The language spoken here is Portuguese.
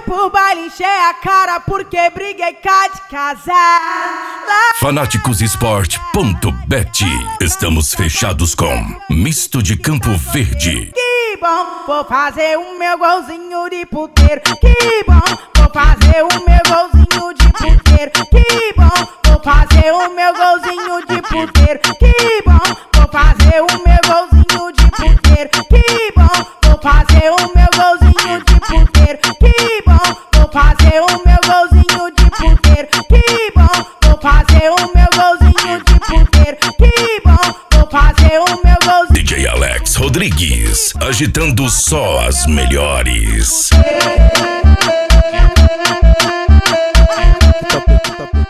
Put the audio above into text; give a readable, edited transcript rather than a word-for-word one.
pro baile encher a cara porque briguei cá de casar. Fanaticosesporte.bet. Estamos fechados com Misto de Campo Verde. Que bom, vou fazer o meu golzinho de puteiro. Que bom, vou fazer o meu golzinho de puteiro. Que bom, vou fazer o meu golzinho de puteiro. Que bom, vou fazer o meu golzinho de puteiro. Que bom, vou fazer o meu golzinho de puteiro. Que bom, vou fazer o meu golzinho de puteiro. Que bom, vou fazer o meu golzinho de puteiro. Que bom, vou fazer o meu golzinho. DJ Alex Rodrigues, agitando só as melhores.